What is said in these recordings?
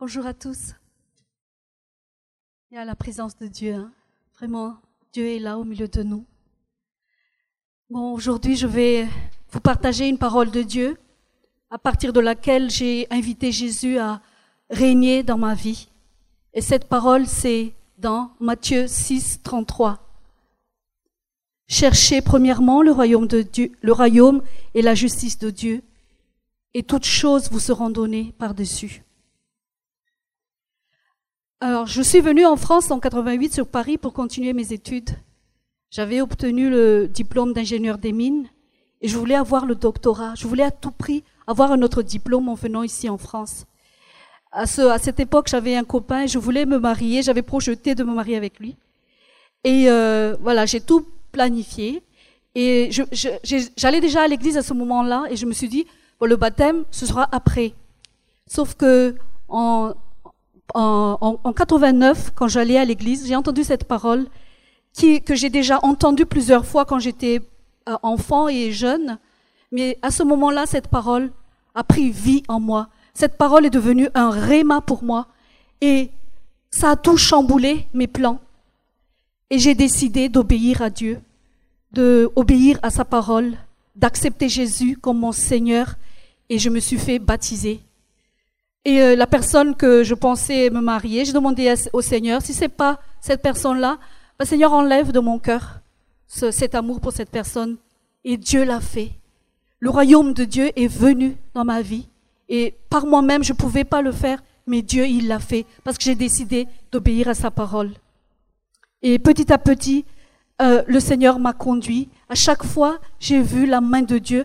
Bonjour à tous. Il y a la présence de Dieu. Vraiment, Dieu est là au milieu de nous. Bon, aujourd'hui, je vais vous partager une parole de Dieu à partir de laquelle j'ai invité Jésus à régner dans ma vie. Et cette parole, c'est dans Matthieu 6, 33. Cherchez premièrement le royaume de Dieu, le royaume et la justice de Dieu, et toutes choses vous seront données par-dessus. Alors, je suis venue en France en 88 sur Paris pour continuer mes études. J'avais obtenu le diplôme d'ingénieur des mines et je voulais avoir le doctorat. Je voulais à tout prix avoir un autre diplôme en venant ici en France. À cette époque, j'avais un copain et je voulais me marier. J'avais projeté de me marier avec lui. Et voilà, j'ai tout planifié. Et j'allais déjà à l'église à ce moment-là et je me suis dit, bon, le baptême, ce sera après. Sauf que en 89, quand j'allais à l'église, j'ai entendu cette parole que j'ai déjà entendue plusieurs fois quand j'étais enfant et jeune. Mais à ce moment-là, cette parole a pris vie en moi. Cette parole est devenue un réma pour moi. Et ça a tout chamboulé mes plans. Et j'ai décidé d'obéir à Dieu, d'obéir à sa parole, d'accepter Jésus comme mon Seigneur. Et je me suis fait baptiser. Et la personne que je pensais me marier, j'ai demandé au Seigneur, si c'est pas cette personne-là, ben, Seigneur, enlève de mon cœur cet amour pour cette personne. Et Dieu l'a fait. Le royaume de Dieu est venu dans ma vie. Et par moi-même, je pouvais pas le faire, mais Dieu, il l'a fait, parce que j'ai décidé d'obéir à sa parole. Et petit à petit, le Seigneur m'a conduit. À chaque fois, j'ai vu la main de Dieu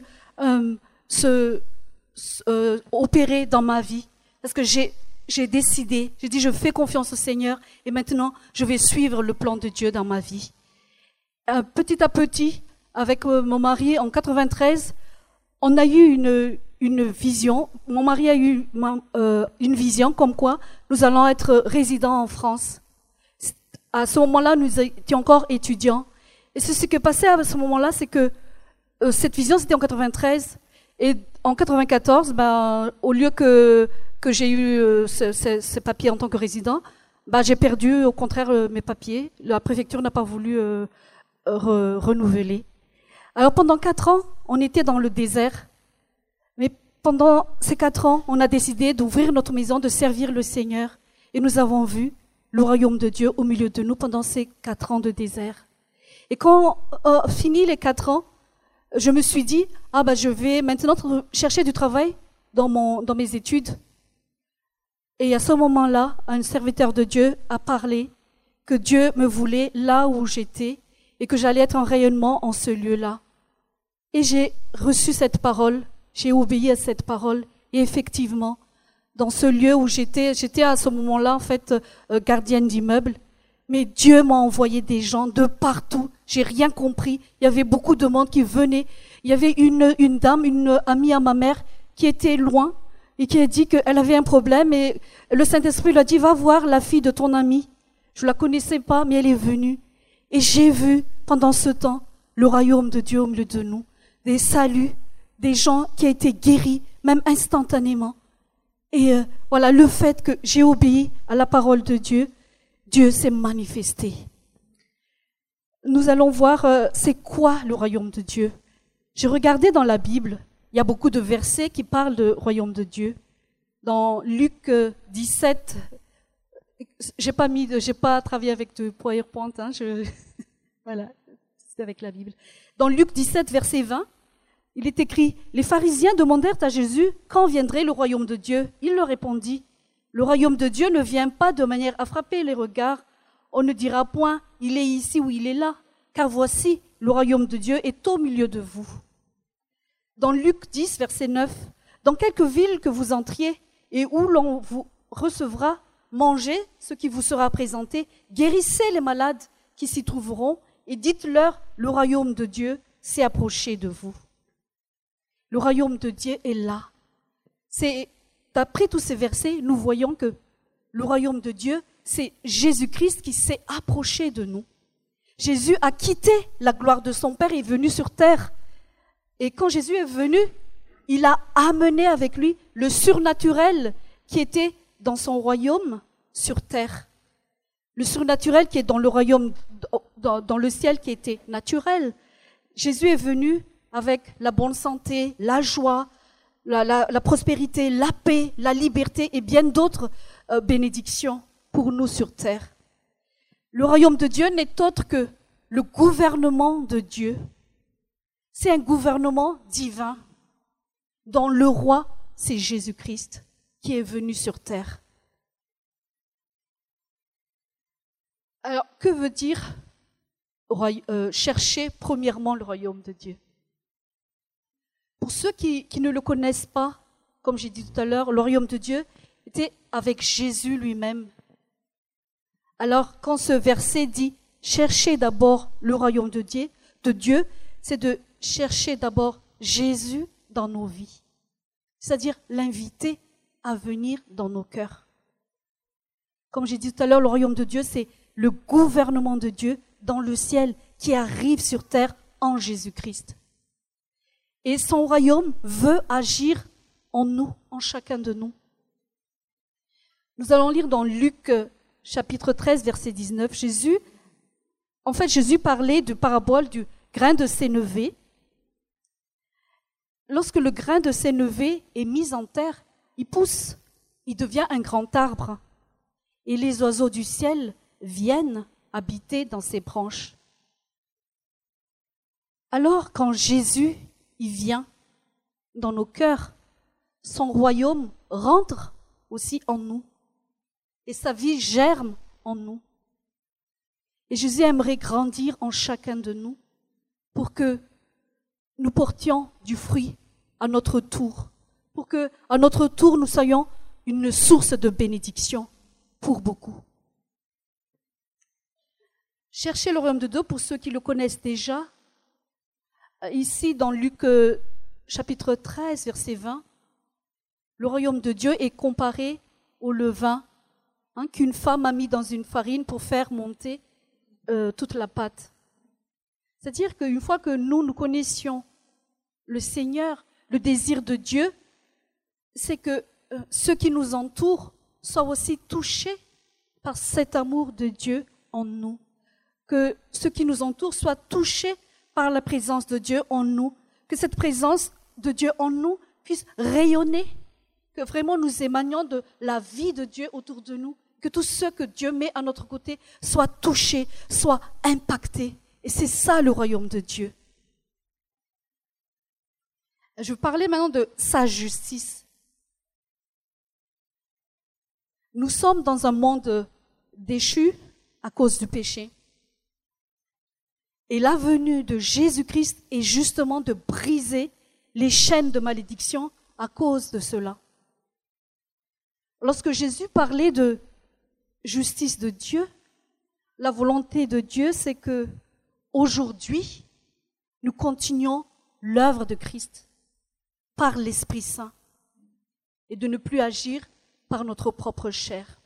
opérer dans ma vie. Parce que j'ai décidé, j'ai dit je fais confiance au Seigneur et maintenant je vais suivre le plan de Dieu dans ma vie. Petit à petit, avec mon mari en 93, on a eu une vision. Mon mari a eu une vision comme quoi nous allons être résidents en France. À ce moment-là, nous étions encore étudiants. Et ce qui est passé à ce moment-là, c'est que cette vision, c'était en 93. Et en 94, ben, au lieu que j'ai eu ces papiers en tant que résident, bah, j'ai perdu au contraire mes papiers. La préfecture n'a pas voulu renouveler. Alors pendant 4 ans, on était dans le désert. Mais pendant ces 4 ans, on a décidé d'ouvrir notre maison, de servir le Seigneur. Et nous avons vu le royaume de Dieu au milieu de nous pendant ces 4 ans de désert. Et quand on fini les 4 ans, je me suis dit, je vais maintenant chercher du travail dans mes études. Et à ce moment-là, un serviteur de Dieu a parlé que Dieu me voulait là où j'étais et que j'allais être en rayonnement en ce lieu-là. Et j'ai reçu cette parole, j'ai obéi à cette parole. Et effectivement, dans ce lieu où j'étais à ce moment-là en fait gardienne d'immeuble. Mais Dieu m'a envoyé des gens de partout. J'ai rien compris. Il y avait beaucoup de monde qui venait. Il y avait une dame, une amie à ma mère, qui était loin et qui a dit qu'elle avait un problème. Et le Saint-Esprit lui a dit, va voir la fille de ton amie. Je la connaissais pas, mais elle est venue. Et j'ai vu pendant ce temps le royaume de Dieu au milieu de nous. Des saluts, des gens qui ont été guéris, même instantanément. Et voilà, le fait que j'ai obéi à la parole de Dieu, Dieu s'est manifesté. Nous allons voir c'est quoi le royaume de Dieu. J'ai regardé dans la Bible, il y a beaucoup de versets qui parlent du royaume de Dieu. Dans Luc 17, j'ai pas travaillé avec de PowerPoint, voilà, c'est avec la Bible. Dans Luc 17, verset 20, il est écrit, les pharisiens demandèrent à Jésus quand viendrait le royaume de Dieu. Il leur répondit, le royaume de Dieu ne vient pas de manière à frapper les regards. On ne dira point, il est ici ou il est là, car voici, le royaume de Dieu est au milieu de vous. Dans Luc 10, verset 9, dans quelque ville que vous entriez et où l'on vous recevra, mangez ce qui vous sera présenté, guérissez les malades qui s'y trouveront et dites-leur, le royaume de Dieu s'est approché de vous. Le royaume de Dieu est là. D'après tous ces versets, nous voyons que le royaume de Dieu, c'est Jésus-Christ qui s'est approché de nous. Jésus a quitté la gloire de son Père et est venu sur terre. Et quand Jésus est venu, il a amené avec lui le surnaturel qui était dans son royaume sur terre. Le surnaturel qui est dans le royaume, dans le ciel qui était naturel. Jésus est venu avec la bonne santé, la joie, la prospérité, la paix, la liberté et bien d'autres bénédictions pour nous sur terre. Le royaume de Dieu n'est autre que le gouvernement de Dieu. C'est un gouvernement divin dont le roi, c'est Jésus-Christ qui est venu sur terre. Alors, que veut dire chercher premièrement le royaume de Dieu? Pour ceux qui ne le connaissent pas, comme j'ai dit tout à l'heure, le royaume de Dieu était avec Jésus lui-même. Alors, quand ce verset dit « cherchez d'abord le royaume de Dieu, c'est de chercher d'abord Jésus dans nos vies. C'est-à-dire l'inviter à venir dans nos cœurs. Comme j'ai dit tout à l'heure, le royaume de Dieu, c'est le gouvernement de Dieu dans le ciel qui arrive sur terre en Jésus-Christ. Et son royaume veut agir en nous, en chacun de nous. Nous allons lire dans Luc chapitre 13, verset 19. Jésus parlait de parabole du grain de sénévé. Lorsque le grain de sénévé est mis en terre, il pousse, il devient un grand arbre. Et les oiseaux du ciel viennent habiter dans ses branches. Alors, quand Jésus il vient dans nos cœurs, son royaume rentre aussi en nous et sa vie germe en nous. Et Jésus aimerait grandir en chacun de nous pour que nous portions du fruit à notre tour, pour que à notre tour nous soyons une source de bénédiction pour beaucoup. Cherchez le royaume de Dieu pour ceux qui le connaissent déjà. Ici, dans Luc chapitre 13, verset 20, le royaume de Dieu est comparé au levain qu'une femme a mis dans une farine pour faire monter toute la pâte. C'est-à-dire qu'une fois que nous connaissions le Seigneur, le désir de Dieu, c'est que ceux qui nous entourent soient aussi touchés par cet amour de Dieu en nous. Que ceux qui nous entourent soient touchés par la présence de Dieu en nous, que cette présence de Dieu en nous puisse rayonner, que vraiment nous émanions de la vie de Dieu autour de nous, que tous ceux que Dieu met à notre côté soient touchés, soient impactés. Et c'est ça le royaume de Dieu. Je vais parler maintenant de sa justice. Nous sommes dans un monde déchu à cause du péché. Et la venue de Jésus-Christ est justement de briser les chaînes de malédiction à cause de cela. Lorsque Jésus parlait de justice de Dieu, la volonté de Dieu, c'est que aujourd'hui, nous continuons l'œuvre de Christ par l'Esprit Saint et de ne plus agir par notre propre chair.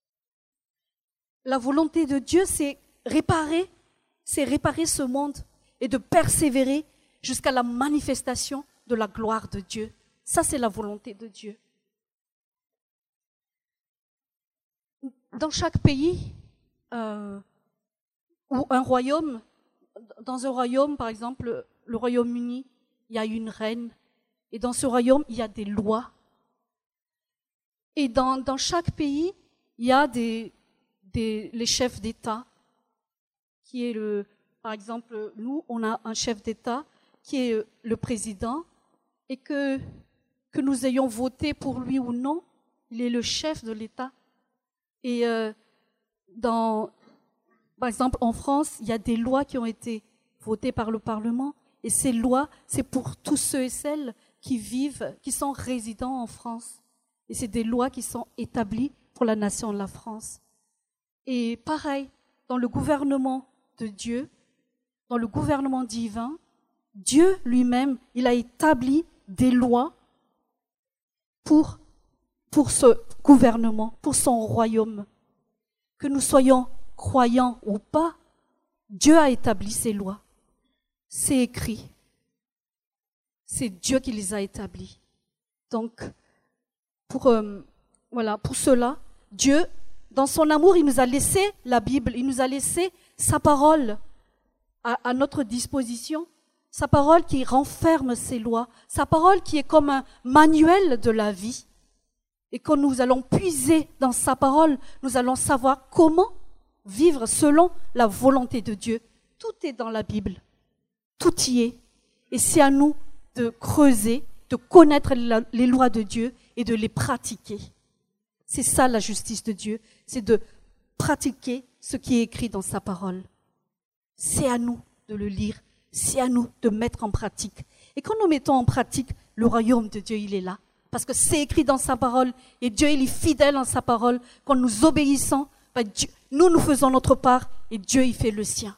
La volonté de Dieu, c'est réparer ce monde et de persévérer jusqu'à la manifestation de la gloire de Dieu. Ça, c'est la volonté de Dieu. Dans chaque pays, ou un royaume, dans un royaume, par exemple, le Royaume-Uni, il y a une reine. Et dans ce royaume, il y a des lois. Et dans chaque pays, il y a les chefs d'État, qui est par exemple, nous, on a un chef d'État qui est le président, et que nous ayons voté pour lui ou non, il est le chef de l'État. Et par exemple, en France, il y a des lois qui ont été votées par le Parlement, et ces lois, c'est pour tous ceux et celles qui sont résidents en France. Et c'est des lois qui sont établies pour la nation de la France. Et pareil, dans le gouvernement de Dieu, dans le gouvernement divin, Dieu lui-même, il a établi des lois pour ce gouvernement, pour son royaume. Que nous soyons croyants ou pas, Dieu a établi ces lois. C'est écrit. C'est Dieu qui les a établis. Donc, pour voilà, pour cela, Dieu, dans son amour, il nous a laissé la Bible, il nous a laissé sa parole à notre disposition, sa parole qui renferme ses lois, sa parole qui est comme un manuel de la vie. Et quand nous allons puiser dans sa parole, nous allons savoir comment vivre selon la volonté de Dieu. Tout est dans la Bible, tout y est. Et c'est à nous de creuser, de connaître les lois de Dieu et de les pratiquer. C'est ça la justice de Dieu, c'est de pratiquer ce qui est écrit dans sa parole. C'est à nous de le lire, c'est à nous de mettre en pratique. Et quand nous mettons en pratique, le royaume de Dieu, il est là. Parce que c'est écrit dans sa parole et Dieu, il est fidèle en sa parole. Quand nous obéissons, Dieu, nous faisons notre part et Dieu, il fait le sien.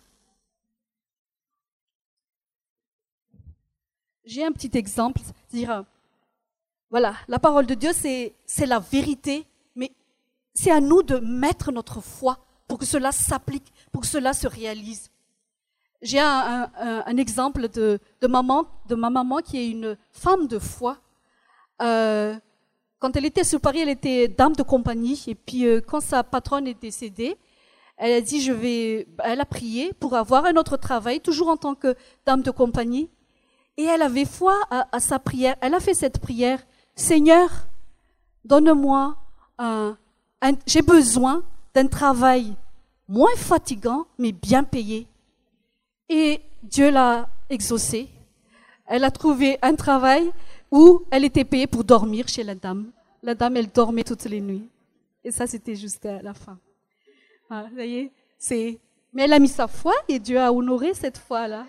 J'ai un petit exemple, c'est-à-dire, voilà, la parole de Dieu, c'est la vérité, mais c'est à nous de mettre notre foi pour que cela s'applique, pour que cela se réalise. J'ai un exemple de ma maman qui est une femme de foi. Quand elle était sur Paris, elle était dame de compagnie, et puis quand sa patronne est décédée, elle a dit elle a prié pour avoir un autre travail, toujours en tant que dame de compagnie. Et elle avait foi à sa prière. Elle a fait cette prière. Seigneur, donne-moi j'ai besoin d'un travail moins fatigant, mais bien payé. Et Dieu l'a exaucée. Elle a trouvé un travail où elle était payée pour dormir chez la dame. La dame, elle dormait toutes les nuits. Et ça, c'était jusqu'à la fin. Voilà, vous voyez, mais elle a mis sa foi et Dieu a honoré cette foi-là.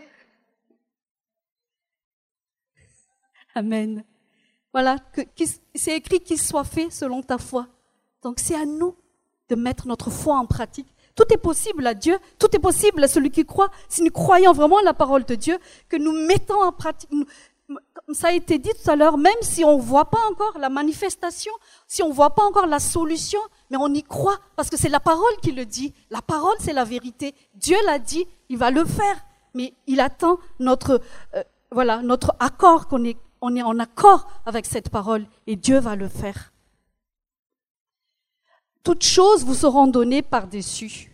Amen. Voilà, c'est écrit qu'il soit fait selon ta foi. Donc c'est à nous de mettre notre foi en pratique. Tout est possible à Dieu, tout est possible à celui qui croit. Si nous croyons vraiment à la parole de Dieu, que nous mettons en pratique, comme ça a été dit tout à l'heure, même si on ne voit pas encore la manifestation, si on ne voit pas encore la solution, mais on y croit, parce que c'est la parole qui le dit. La parole, c'est la vérité. Dieu l'a dit, il va le faire. Mais il attend notre accord, qu'on est en accord avec cette parole, et Dieu va le faire. Toutes choses vous seront données par-dessus.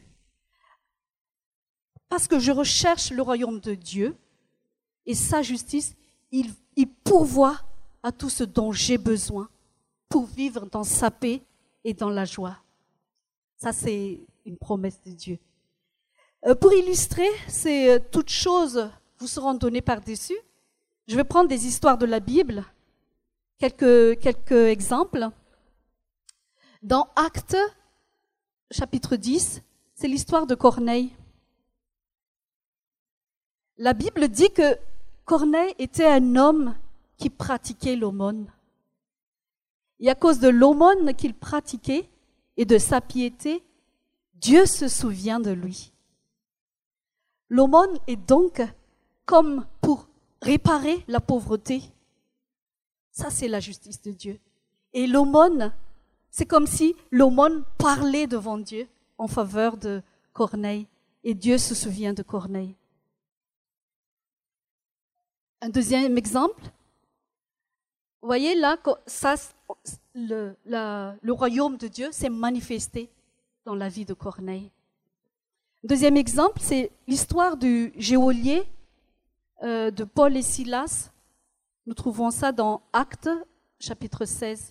Parce que je recherche le royaume de Dieu et sa justice, il pourvoit à tout ce dont j'ai besoin pour vivre dans sa paix et dans la joie. Ça, c'est une promesse de Dieu. Pour illustrer, toutes choses vous seront données par-dessus. Je vais prendre des histoires de la Bible, quelques exemples. Dans Actes, chapitre 10, c'est l'histoire de Corneille. La Bible dit que Corneille était un homme qui pratiquait l'aumône. Et à cause de l'aumône qu'il pratiquait et de sa piété, Dieu se souvient de lui. L'aumône est donc comme pour réparer la pauvreté. Ça, c'est la justice de Dieu. Et l'aumône, c'est comme si l'aumône parlait devant Dieu en faveur de Corneille. Et Dieu se souvient de Corneille. Un deuxième exemple. Vous voyez là, le royaume de Dieu s'est manifesté dans la vie de Corneille. Deuxième exemple, c'est l'histoire du geôlier de Paul et Silas. Nous trouvons ça dans Actes, chapitre 16.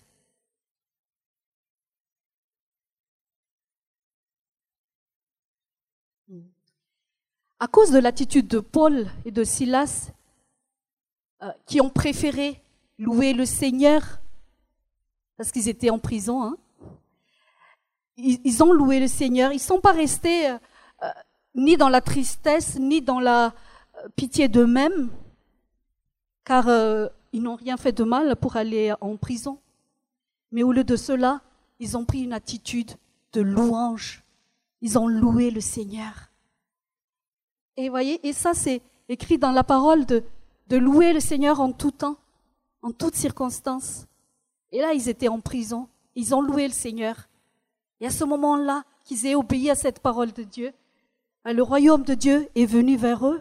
À cause de l'attitude de Paul et de Silas, qui ont préféré louer le Seigneur, parce qu'ils étaient en prison, hein, ils ont loué le Seigneur, ils ne sont pas restés ni dans la tristesse, ni dans la pitié d'eux-mêmes, car ils n'ont rien fait de mal pour aller en prison. Mais au lieu de cela, ils ont pris une attitude de louange. Ils ont loué le Seigneur. Et voyez, et ça c'est écrit dans la parole de louer le Seigneur en tout temps, en toutes circonstances. Et là, ils étaient en prison, ils ont loué le Seigneur. Et à ce moment-là, qu'ils aient obéi à cette parole de Dieu, le royaume de Dieu est venu vers eux.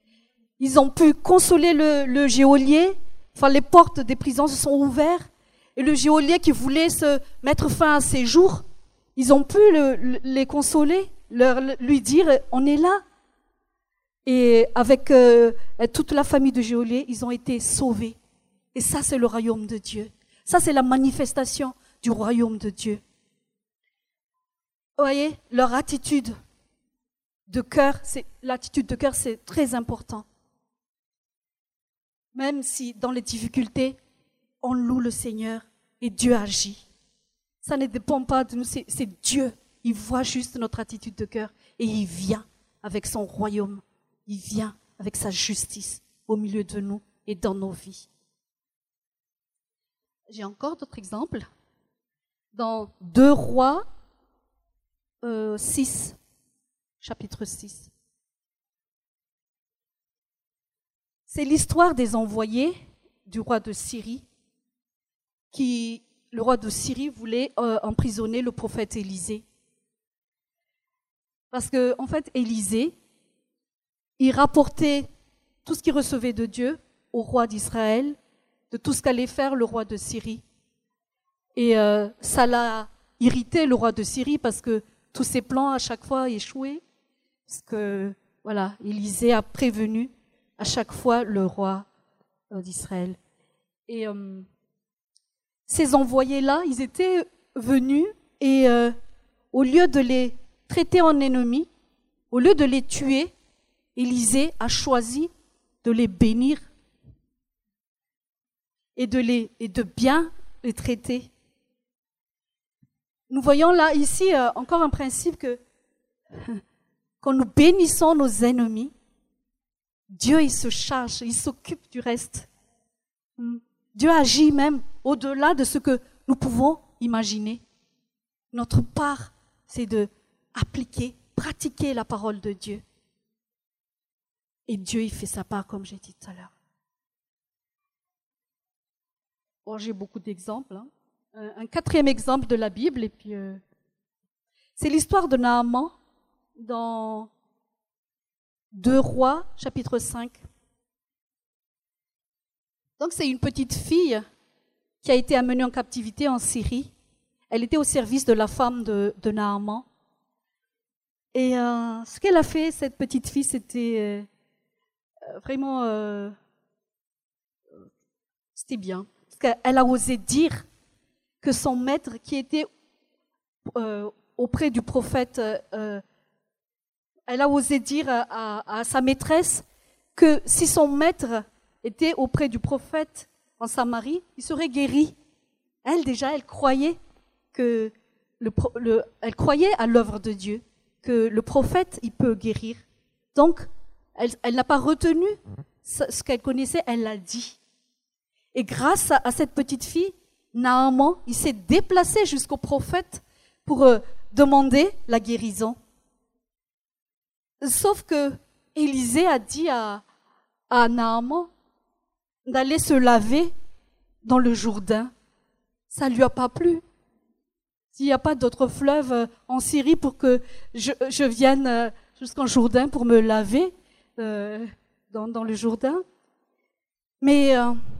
Ils ont pu consoler le geôlier, enfin les portes des prisons se sont ouvertes, et le geôlier qui voulait se mettre fin à ses jours, ils ont pu les consoler, lui dire « on est là ». Et avec toute la famille de geôlier, ils ont été sauvés. Et ça, c'est le royaume de Dieu. Ça, c'est la manifestation du royaume de Dieu. Vous voyez, leur attitude de cœur, l'attitude de cœur, c'est très important. Même si dans les difficultés, on loue le Seigneur et Dieu agit. Ça ne dépend pas de nous, c'est Dieu. Il voit juste notre attitude de cœur et il vient avec son royaume. Il vient avec sa justice au milieu de nous et dans nos vies. J'ai encore d'autres exemples. Dans 2 Rois 6, chapitre 6. C'est l'histoire des envoyés du roi de Syrie. Le roi de Syrie voulait emprisonner le prophète Élisée. Parce que, en fait, Élisée, il rapportait tout ce qu'il recevait de Dieu au roi d'Israël, de tout ce qu'allait faire le roi de Syrie. Et ça l'a irrité, le roi de Syrie, parce que tous ses plans, à chaque fois, échouaient. Parce que, voilà, Élisée a prévenu à chaque fois le roi d'Israël. Et ces envoyés-là, ils étaient venus et au lieu de les traiter en ennemis, au lieu de les tuer, Élisée a choisi de les bénir et de bien les traiter. Nous voyons là, ici, encore un principe que quand nous bénissons nos ennemis, Dieu, il se charge, il s'occupe du reste. Dieu agit même au-delà de ce que nous pouvons imaginer. Notre part, c'est de appliquer, pratiquer la parole de Dieu. Et Dieu, il fait sa part, comme j'ai dit tout à l'heure. Bon, j'ai beaucoup d'exemples. Un 4e exemple de la Bible, et puis c'est l'histoire de Naaman dans 2 Rois, chapitre 5. Donc c'est une petite fille qui a été amenée en captivité en Syrie. Elle était au service de la femme de Naaman. Et ce qu'elle a fait, cette petite fille, c'était vraiment... c'était bien. Parce qu'elle a osé dire que son maître, qui était auprès du prophète, elle a osé dire à sa maîtresse que si son maître était auprès du prophète en Samarie, il serait guéri. Elle, déjà, elle croyait elle croyait à l'œuvre de Dieu, que le prophète, il peut guérir. Donc, elle n'a pas retenu ce qu'elle connaissait, elle l'a dit. Et grâce à cette petite fille, Naaman, il s'est déplacé jusqu'au prophète pour demander la guérison. Sauf que Élisée a dit à Naaman d'aller se laver dans le Jourdain. Ça ne lui a pas plu. S'il n'y a pas d'autre fleuve en Syrie pour que je vienne jusqu'en Jourdain pour me laver dans le Jourdain. Mais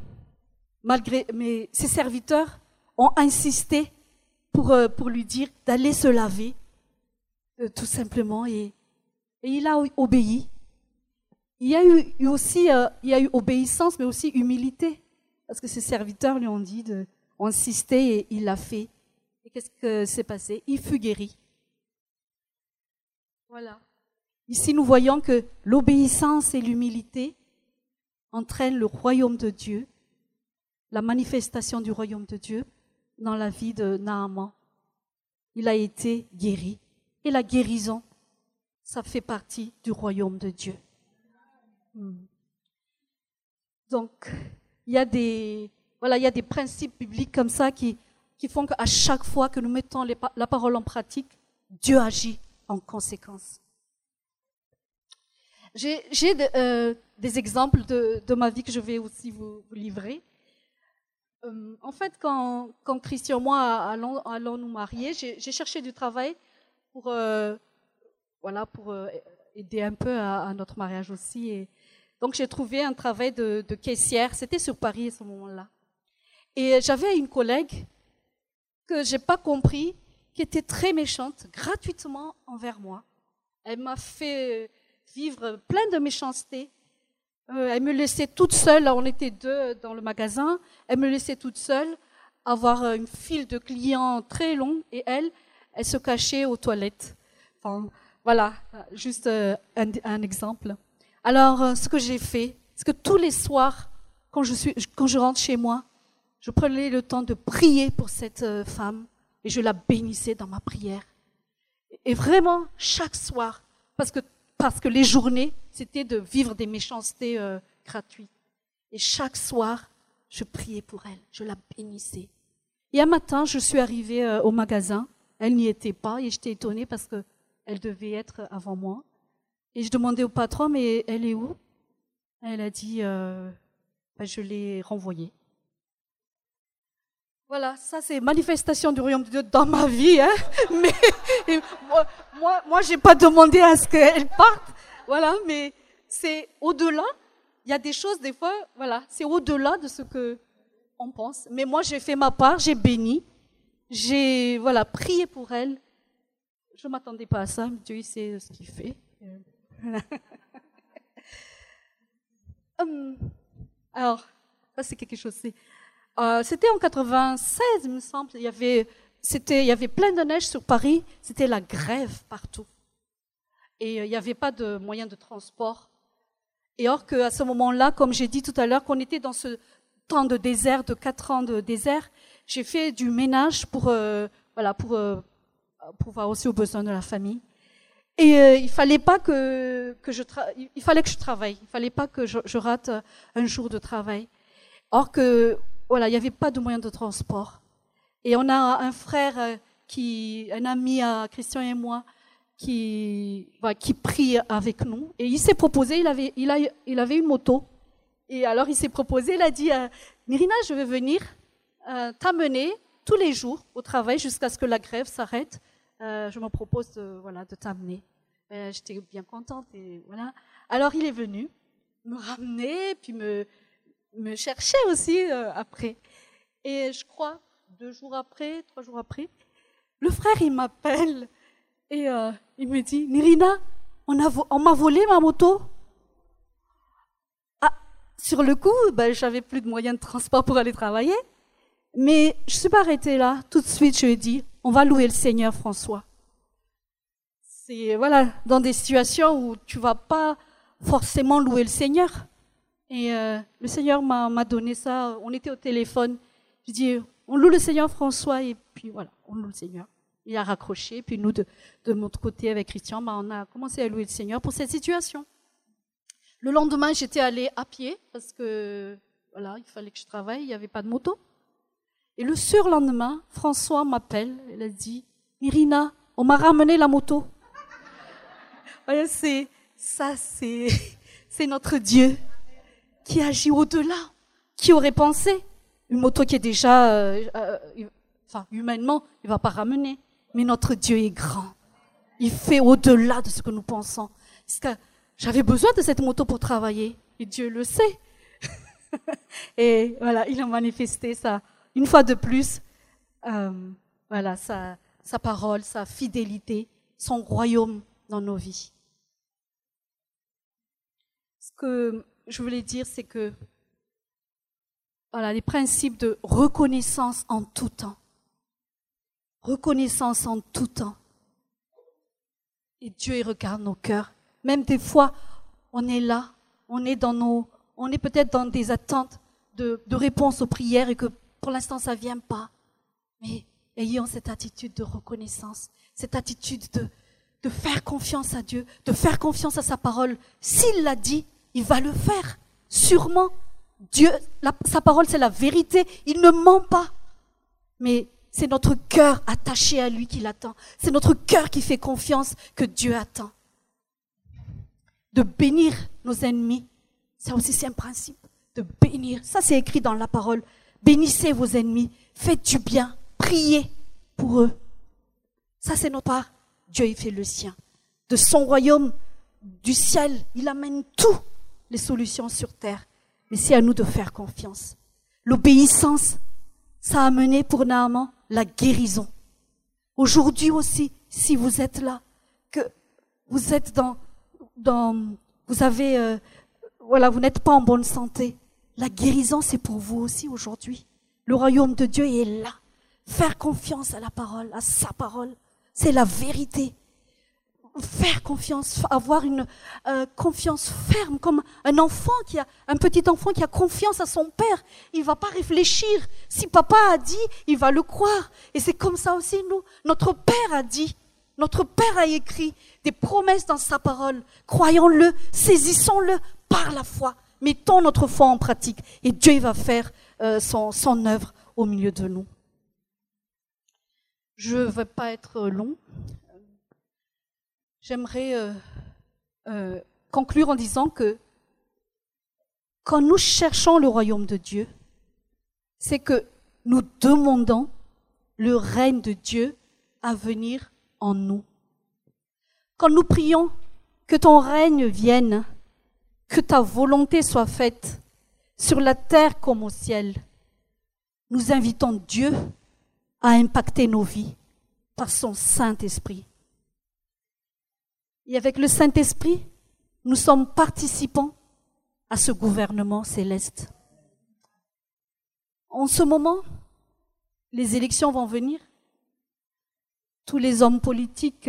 ses serviteurs ont insisté pour lui dire d'aller se laver, tout simplement, et il a obéi. Il y a eu aussi obéissance, mais aussi humilité, parce que ses serviteurs lui ont dit ont insisté et il l'a fait. Et qu'est-ce que s'est passé? Il fut guéri. Voilà. Ici, nous voyons que l'obéissance et l'humilité entraînent le royaume de Dieu, la manifestation du royaume de Dieu dans la vie de Naaman. Il a été guéri. Et la guérison, ça fait partie du royaume de Dieu. Donc, il y a des principes bibliques comme ça qui font qu'à chaque fois que nous mettons la parole en pratique, Dieu agit en conséquence. J'ai des exemples de ma vie que je vais aussi vous livrer. En fait, quand Christian et moi allons nous marier, j'ai cherché du travail pour aider un peu à notre mariage aussi. Et donc, j'ai trouvé un travail de caissière. C'était sur Paris à ce moment-là. Et j'avais une collègue que j'ai pas compris, qui était très méchante, gratuitement envers moi. Elle m'a fait vivre plein de méchanceté. Elle me laissait toute seule, on était deux dans le magasin, elle me laissait toute seule, avoir une file de clients très long, et elle se cachait aux toilettes. Enfin, voilà, juste un exemple. Alors, ce que j'ai fait, c'est que tous les soirs, quand je rentre chez moi, je prenais le temps de prier pour cette femme et je la bénissais dans ma prière. Et vraiment, chaque soir, parce que les journées, c'était de vivre des méchancetés gratuites. Et chaque soir, je priais pour elle, je la bénissais. Et un matin, je suis arrivée au magasin, elle n'y était pas et j'étais étonnée parce qu'elle devait être avant moi. Et je demandais au patron, mais elle est où? Elle a dit, je l'ai renvoyée. Voilà, ça c'est manifestation du royaume de Dieu dans ma vie, hein. Mais moi, j'ai pas demandé à ce qu'elle parte, voilà. Mais c'est au-delà. Il y a des choses des fois, voilà, c'est au-delà de ce que on pense. Mais moi, j'ai fait ma part, j'ai béni, j'ai prié pour elle. Je m'attendais pas à ça, mais Dieu il sait ce qu'il fait. Alors, ça c'est quelque chose. C'était en 96, il me semble. Il y avait plein de neige sur Paris. C'était la grève partout. Et il n'y avait pas de moyens de transport. Et or qu'à ce moment-là, comme j'ai dit tout à l'heure, qu'on était dans ce temps de désert, de 4 ans de désert, j'ai fait du ménage pour voir aussi aux besoins de la famille. Et il fallait pas que il fallait que je travaille. Il fallait pas que je rate un jour de travail. Or que il n'y avait pas de moyen de transport. Et on a un frère un ami à Christian et moi, qui prie avec nous. Et il s'est proposé, il avait une moto. Et alors il s'est proposé, il a dit, Myrina, je vais venir t'amener tous les jours au travail jusqu'à ce que la grève s'arrête. Je me propose de t'amener. J'étais bien contente. Et voilà. Alors il est venu me ramener, puis me chercher aussi après. Et je crois, 3 jours après, le frère, il m'appelle et il me dit, Myrina, on m'a volé ma moto. Ah, sur le coup, j'avais plus de moyens de transport pour aller travailler. Mais je ne suis pas arrêtée là. Tout de suite, je lui ai dit, on va louer le Seigneur, François. C'est, dans des situations où tu ne vas pas forcément louer le Seigneur. Et le Seigneur m'a donné ça. On était au téléphone. Je dis, on loue le Seigneur, François. Et puis on loue le Seigneur. Il a raccroché. Puis nous, de notre côté, avec Christian, on a commencé à louer le Seigneur pour cette situation. Le lendemain, j'étais allée à pied parce que il fallait que je travaille. Il n'y avait pas de moto. Et le surlendemain, François m'appelle. Il a dit, Myrina, on m'a ramené la moto. C'est notre Dieu qui agit au-delà. Qui aurait pensé? Une moto qui est déjà, humainement, il ne va pas ramener. Mais notre Dieu est grand. Il fait au-delà de ce que nous pensons. Parce que j'avais besoin de cette moto pour travailler. Et Dieu le sait. Et il a manifesté ça. Une fois de plus, sa parole, sa fidélité, son royaume dans nos vies. Ce que je voulais dire, c'est que les principes de reconnaissance en tout temps. Reconnaissance en tout temps. Et Dieu, il regarde nos cœurs. Même des fois, on est là, on est peut-être dans des attentes de réponse aux prières et que pour l'instant, ça ne vient pas. Mais ayons cette attitude de reconnaissance, cette attitude de faire confiance à Dieu, de faire confiance à sa parole. S'il l'a dit, il va le faire. Sûrement. Dieu, sa parole, c'est la vérité. Il ne ment pas. Mais c'est notre cœur attaché à lui qui l'attend. C'est notre cœur qui fait confiance que Dieu attend. De bénir nos ennemis. Ça aussi, c'est un principe. De bénir. Ça, c'est écrit dans la parole. Bénissez vos ennemis. Faites du bien. Priez pour eux. Ça, c'est notre part. Dieu, il fait le sien. De son royaume, du ciel, il amène toutes les solutions sur terre. Mais c'est à nous de faire confiance. L'obéissance, Ça a amené pour Naaman la guérison. Aujourd'hui aussi, si vous êtes là, que vous êtes vous avez, vous n'êtes pas en bonne santé, la guérison c'est pour vous aussi aujourd'hui. Le royaume de Dieu est là. Faire confiance à la parole, à sa parole, c'est la vérité. Faire confiance, avoir une confiance ferme, comme un petit enfant qui a confiance à son père. Il va pas réfléchir. Si papa a dit, il va le croire. Et c'est comme ça aussi nous. Notre père a dit, notre père a écrit des promesses dans sa parole. Croyons-le, saisissons-le par la foi. Mettons notre foi en pratique et Dieu va faire son œuvre au milieu de nous. Je ne vais pas être long. J'aimerais conclure en disant que quand nous cherchons le royaume de Dieu, c'est que nous demandons le règne de Dieu à venir en nous. Quand nous prions que ton règne vienne, que ta volonté soit faite sur la terre comme au ciel, nous invitons Dieu à impacter nos vies par son Saint-Esprit. Et avec le Saint-Esprit, nous sommes participants à ce gouvernement céleste. En ce moment, les élections vont venir. Tous les hommes politiques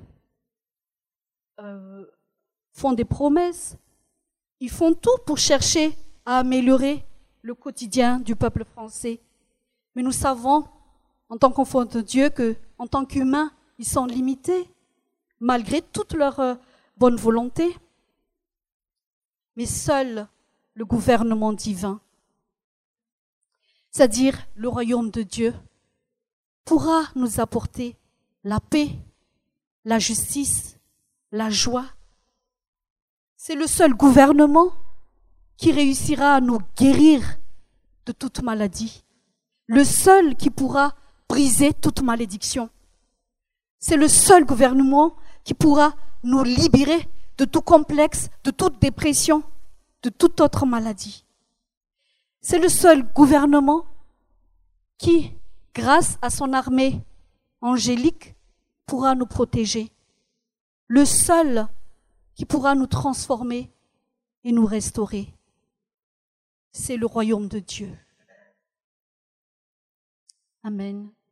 font des promesses. Ils font tout pour chercher à améliorer le quotidien du peuple français. Mais nous savons, en tant qu'enfants de Dieu, qu'en tant qu'humains, ils sont limités, malgré toute leur bonne volonté. Mais seul le gouvernement divin, c'est-à-dire le royaume de Dieu, pourra nous apporter la paix, la justice, la joie. C'est le seul gouvernement qui réussira à nous guérir de toute maladie. Le seul qui pourra briser toute malédiction. C'est le seul gouvernement qui pourra nous libérer de tout complexe, de toute dépression, de toute autre maladie. C'est le seul gouvernement qui, grâce à son armée angélique, pourra nous protéger. Le seul qui pourra nous transformer et nous restaurer. C'est le royaume de Dieu. Amen.